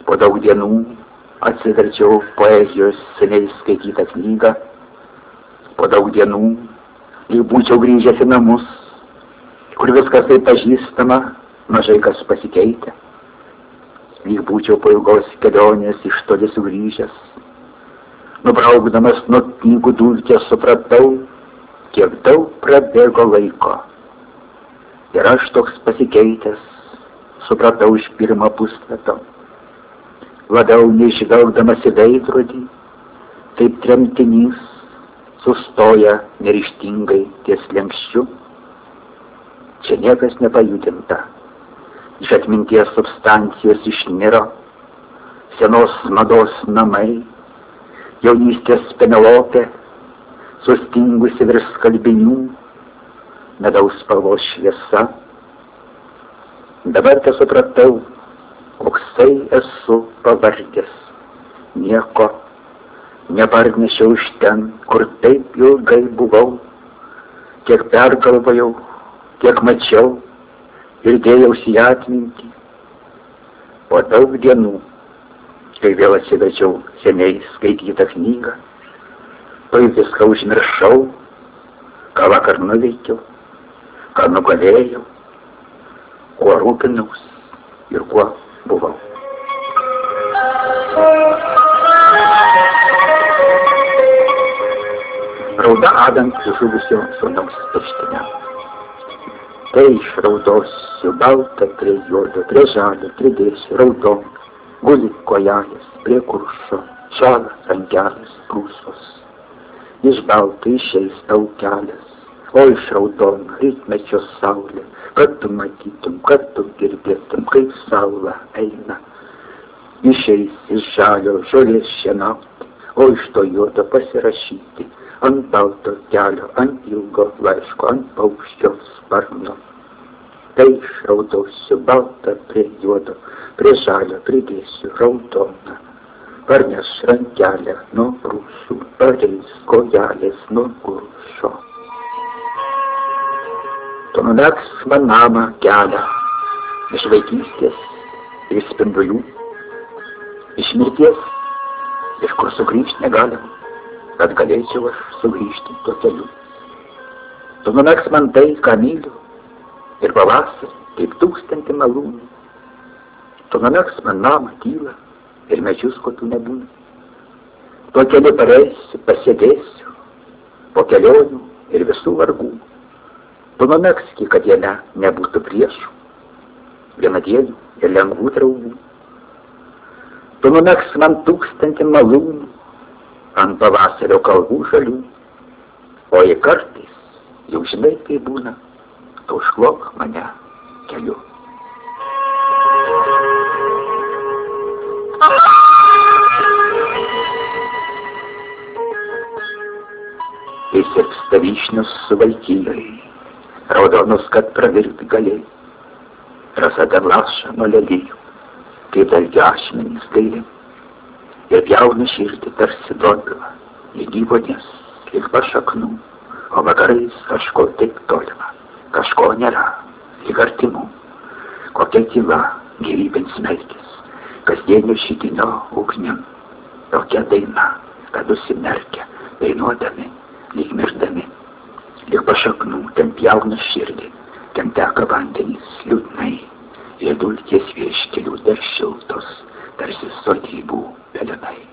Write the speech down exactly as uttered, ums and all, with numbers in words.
Po daug dienų atsiverčiau poezijos seniai skaitytą knygą. Po daug dienų, lyg būčiau grįžęs į namus, kur viskas taip pažįstama, mažai kas pasikeitę. Lyg būčiau po ilgos kelionės iš toli sugrįžęs. Nubraukdamas nuo knygų dulkės supratau, kiek daug prabėgo laiko. Ir aš toks pasikeitęs, supratau iš pirmo puslapio. Labiau neižvelgdamas į veidrodį, taip tremtinys sustoja neryžtingai ties slenksčiu. Čia niekas nepajudinta. Iš atminties substancijos išniro senos mados namai, jaunystės Penelopė, sustingusi virš skalbinių, medaus spalvos šviesa. Dabar te supratau, koksai esu pavargęs, nieko neparnešiau iš ten, kur taip ilgai buvau, kiek pergalvojau, kiek mačiau ir dėjausi į atmintį. Po daug dienų, kai vėl atsiverčiau seniai skaitytą knygą, tai viską užmiršau, ką vakar nuveikiau, ką nugalėjau, kuo rūpinaus ir kuo buvau. Rauda adant žuvusio sūnaus pirštinę. Tai išraudosiu baltą prie juodo, prie žalio, pridėsiu raudon, guli kojelės prie kuršo, žala rankelės prūsos. Iš balto išeis tau kelias, o iš raudon rytmečio saulė, kad tu matytum, kad tu girdėtum, kaip saula eina. Išeis iš žalio žolės šienauti, o iš to juodo pasirašyti, ant balto kelio, ant ilgo laiško, ant paukščio sparno. Tai išraudosiu baltą prie juodo, prie žalio pridėsiu raudoną. Parneš rankelę nuo prūsų, pareis kojelės nuo kuršo. Tu numegs man namą kelią iš vaikystės ir spindulių, iš mirties, iš kur sugrįžti negalim, kad galėčiau aš sugrįžti tuo keliu. Tu numegs man tai, ką myliu, ir pavasarį, kaip tūkstantį malūnų. Tu numegs man namą tylą ir medžius, ko tu nebūni. Tuo keliu pareisiu, pasėdėsiu, po kelionių ir visų vargų. Tu numegski, kad jame nebūtų priešų, vienadienių ir lengvų draugų. Tu numegs man tūkstantį malūnų ant pavasario kalvų žalių, o jei kartais, jau žinai, kai būna, tu užklok mane keliu. Įsirpsta vyšnius suvalkijai, raudonus, kad pravirti galėjai. Rasa dar laša nuo ledijų, kaip dalgi ašmenys gaili. Ir pjauna širdį tarsi dobila, lyg gyvonės, lyg pašaknų, o vakarais kažko taip tolima, kažko nėra, lyg artimų. Kokia tyla gyvybėms melkis, kasdienio šidinio ugnim. Tokia daina, kad užsimerkia, dainuodami, lyg mirdami. Lyg pašaknų ten pjauna širdį, ten teka vandenys liūdnai, ir dulkės vieškelių dar šiltos, tarsi sodybų pelenai.